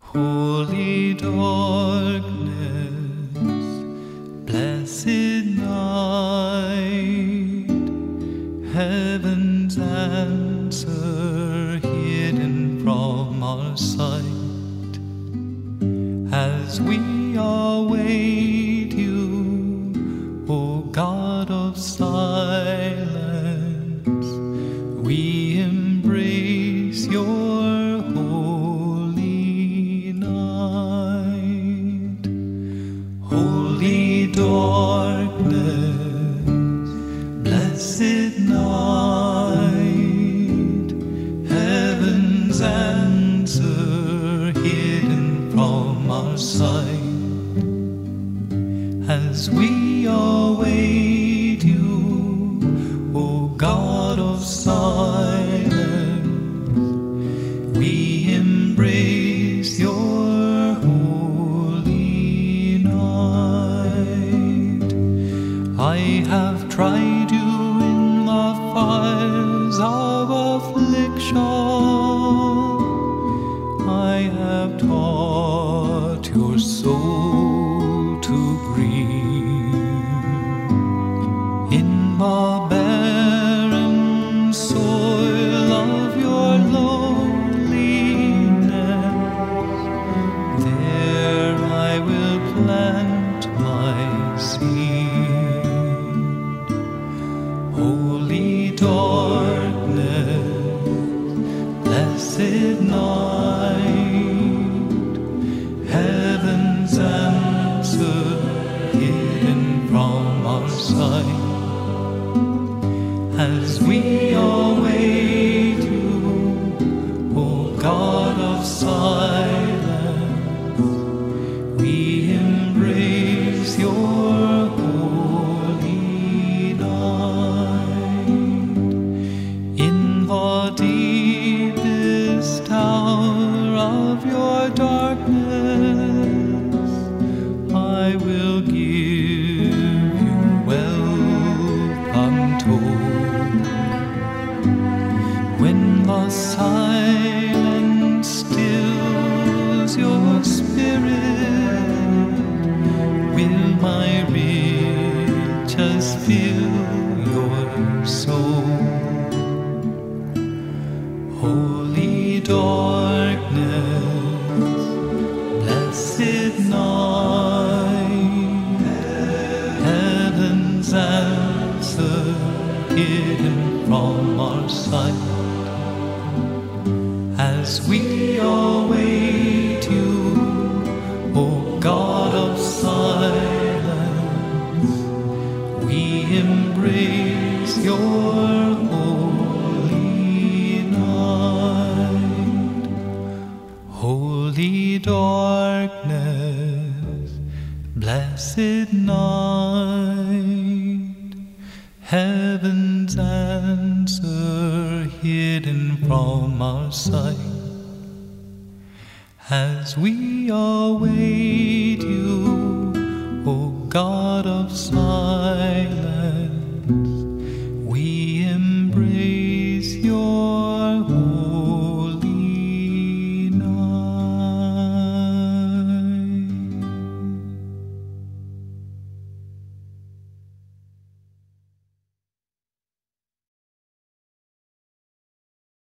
Holy darkness, blessed night, heaven's answer hidden from our sight. As we await you, O God of silence, we embrace your holy night. Holy darkness, blessed night, heaven's answer hidden from our sight. As we await you, O God of silence, we embrace your holy night. I have tried you in the fires of affliction. I have taught your soul to breathe in the barren soil of your loneliness. There I will plant my seed. Holy darkness, blessed night, heaven's answer hidden from our sight. As we await you, O God of silence, we embrace your holy night. In the deepest hour of your darkness, I will give you wealth untold. When the silence stills your spirit, will my riches fill your soul? Holy darkness, blessed night, heaven's answer hidden from our sight. As we await you, O God of silence, we embrace your holy night. Holy darkness, blessed night, heaven's answer hidden from our sight. As we await you, O God of silence,